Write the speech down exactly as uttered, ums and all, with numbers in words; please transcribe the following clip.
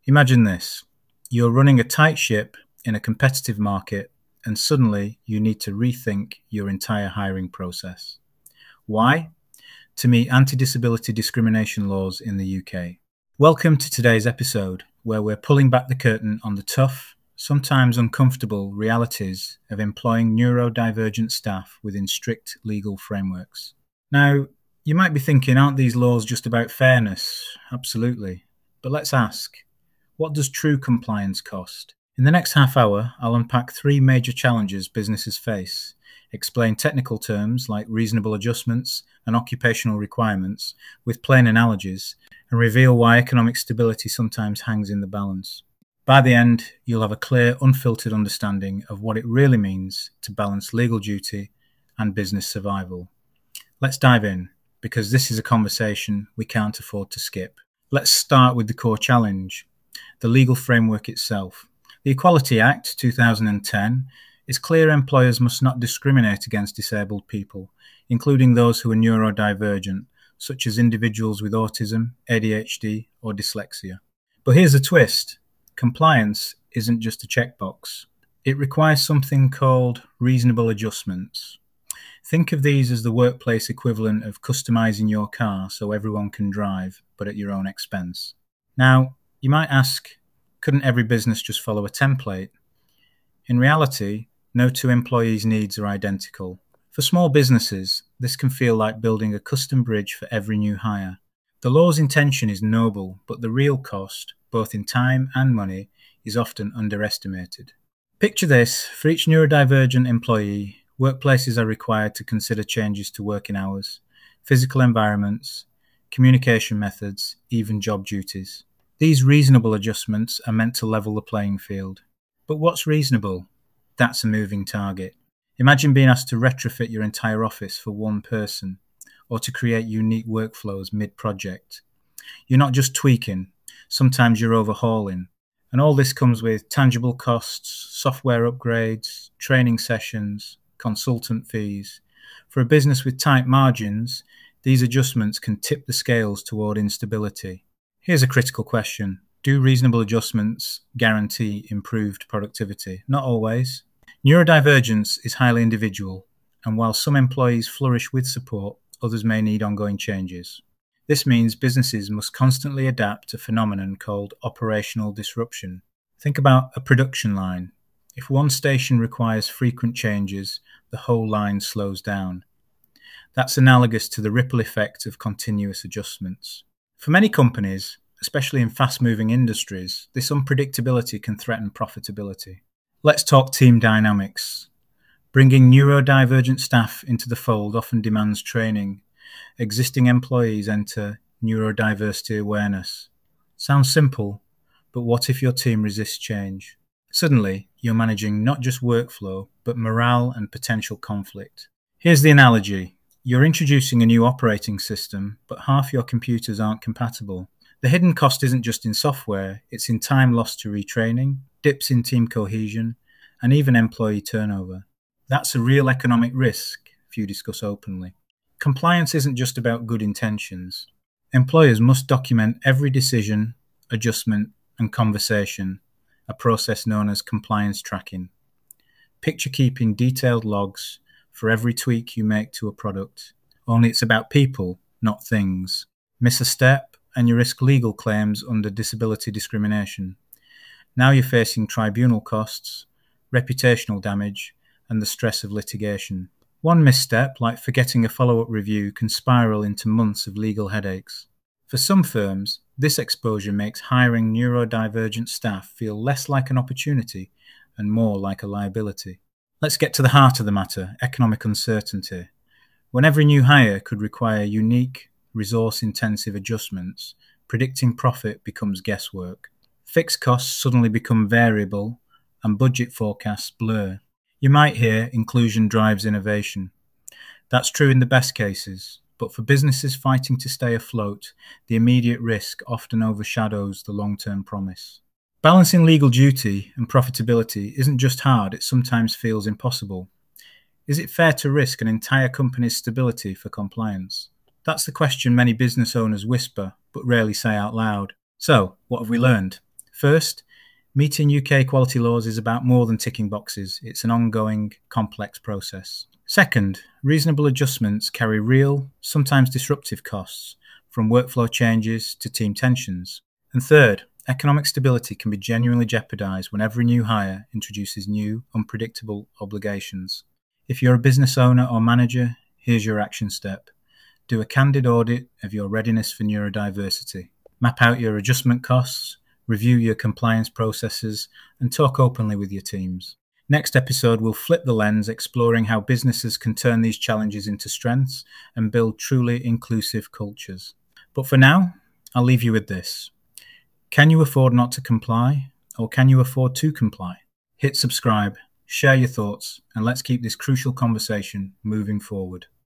Imagine this. You're running a tight ship in a competitive market, and suddenly you need to rethink your entire hiring process. Why? To meet anti-disability discrimination laws in the U K. Welcome to today's episode, where we're pulling back the curtain on the tough, sometimes uncomfortable realities of employing neurodivergent staff within strict legal frameworks. Now, you might be thinking, aren't these laws just about fairness? Absolutely. But let's ask, what does true compliance cost? In the next half hour, I'll unpack three major challenges businesses face, explain technical terms like reasonable adjustments and occupational requirements with plain analogies, and reveal why economic stability sometimes hangs in the balance. By the end, you'll have a clear, unfiltered understanding of what it really means to balance legal duty and business survival. Let's dive in, because this is a conversation we can't afford to skip. Let's start with the core challenge, the legal framework itself. The Equality Act two thousand ten is clear employers must not discriminate against disabled people, including those who are neurodivergent, such as individuals with autism, A D H D, or dyslexia. But here's a twist. Compliance isn't just a checkbox. It requires something called reasonable adjustments. Think of these as the workplace equivalent of customizing your car so everyone can drive, but at your own expense. Now, you might ask, couldn't every business just follow a template? In reality, no two employees' needs are identical. For small businesses, this can feel like building a custom bridge for every new hire. The law's intention is noble, but the real cost, both in time and money, is often underestimated. Picture this: for each neurodivergent employee, workplaces are required to consider changes to working hours, physical environments, communication methods, even job duties. These reasonable adjustments are meant to level the playing field. But what's reasonable? That's a moving target. Imagine being asked to retrofit your entire office for one person, or to create unique workflows mid-project. You're not just tweaking, sometimes you're overhauling. And all this comes with tangible costs, software upgrades, training sessions, consultant fees. For a business with tight margins, these adjustments can tip the scales toward instability. Here's a critical question. Do reasonable adjustments guarantee improved productivity? Not always. Neurodivergence is highly individual, and while some employees flourish with support, others may need ongoing changes. This means businesses must constantly adapt to a phenomenon called operational disruption. Think about a production line. If one station requires frequent changes, the whole line slows down. That's analogous to the ripple effect of continuous adjustments. For many companies, especially in fast-moving industries, this unpredictability can threaten profitability. Let's talk team dynamics. Bringing neurodivergent staff into the fold often demands training. Existing employees enter neurodiversity awareness. Sounds simple, but what if your team resists change? Suddenly, you're managing not just workflow, but morale and potential conflict. Here's the analogy. You're introducing a new operating system, but half your computers aren't compatible. The hidden cost isn't just in software, it's in time lost to retraining, dips in team cohesion, and even employee turnover. That's a real economic risk, few discuss openly. Compliance isn't just about good intentions. Employers must document every decision, adjustment, and conversation, a process known as compliance tracking. Picture keeping detailed logs for every tweak you make to a product. Only it's about people, not things. Miss a step, and you risk legal claims under disability discrimination. Now you're facing tribunal costs, reputational damage, and the stress of litigation. One misstep, like forgetting a follow-up review, can spiral into months of legal headaches. For some firms, this exposure makes hiring neurodivergent staff feel less like an opportunity and more like a liability. Let's get to the heart of the matter, economic uncertainty. When every new hire could require unique, resource-intensive adjustments, predicting profit becomes guesswork. Fixed costs suddenly become variable, and budget forecasts blur. You might hear inclusion drives innovation. That's true in the best cases, but for businesses fighting to stay afloat, the immediate risk often overshadows the long-term promise. Balancing legal duty and profitability isn't just hard, it sometimes feels impossible. Is it fair to risk an entire company's stability for compliance? That's the question many business owners whisper, but rarely say out loud. So, what have we learned? First, meeting U K quality laws is about more than ticking boxes. It's an ongoing, complex process. Second, reasonable adjustments carry real, sometimes disruptive costs, from workflow changes to team tensions. And third, economic stability can be genuinely jeopardized when every new hire introduces new, unpredictable obligations. If you're a business owner or manager, here's your action step. Do a candid audit of your readiness for neurodiversity. Map out your adjustment costs, review your compliance processes, and talk openly with your teams. Next episode, we'll flip the lens, exploring how businesses can turn these challenges into strengths and build truly inclusive cultures. But for now, I'll leave you with this. Can you afford not to comply, or can you afford to comply? Hit subscribe, share your thoughts, and let's keep this crucial conversation moving forward.